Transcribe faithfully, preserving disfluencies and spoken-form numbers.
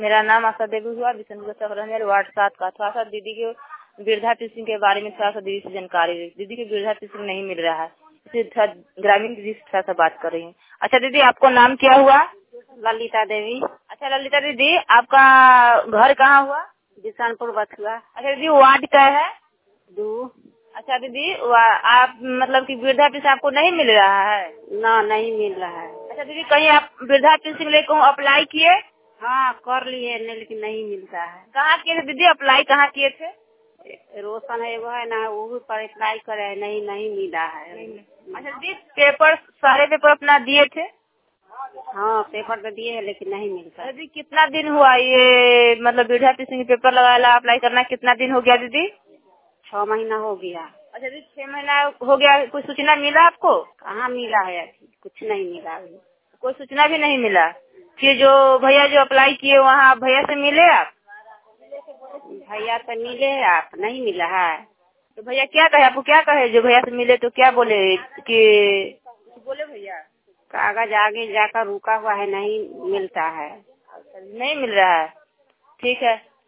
मेरा नाम आशा देवी हुआ, बिशनपुर सखरंजर वार्ड सात का। थोड़ा सा दीदी के वृद्धा पेंशन के बारे में थोड़ा सा दीदी से जानकारी दी। दीदी के वृद्धा पेंशन नहीं मिल रहा है, इसलिए थोड़ा ग्रामीण दीदी से थोड़ा सा बात कर रही हूँ। अच्छा दीदी, आपको नाम क्या हुआ? ललिता देवी। अच्छा ललिता दीदी, आपका घर कहाँ हुआ? बिशनपुर बथुआ। अच्छा दीदी, वार्ड क्या है? दो। अच्छा दीदी, आप मतलब कि वृद्धा पेंशन आपको नहीं मिल रहा है? ना, नहीं मिल रहा है। अच्छा दीदी, कहीं आप वृद्धा पेंशन लेकर अप्लाई किए? हाँ कर लिए, लेकिन नहीं मिलता है। कहाँ किए थे दीदी, अप्लाई कहाँ किए थे? रोशन है वो है ना, वो पर अप्लाई करे, नहीं नहीं मिला है। अच्छा दीदी, पेपर सारे पेपर अपना दिए थे? हाँ पेपर तो दिए है, लेकिन नहीं मिलता। दीदी कितना दिन हुआ ये मतलब वृद्धा पेंशन के पेपर लगाया अप्लाई करना, कितना दिन हो गया दीदी? छह महीना हो गया। अच्छा दीदी, छह महीना हो गया, कोई सूचना मिला आपको? कहाँ मिला है, कुछ नहीं मिला अभी। कोई सूचना भी नहीं मिला? फिर जो भैया जो अप्लाई किए वहाँ भैया से मिले आप? भैया तो मिले है, आप नहीं मिला है। तो भैया क्या कहे आपको, क्या कहे जो भैया से मिले तो क्या बोले कि बोले भैया कागज आगे जाकर रुका हुआ है, नहीं मिलता है। नहीं मिल रहा है? ठीक है।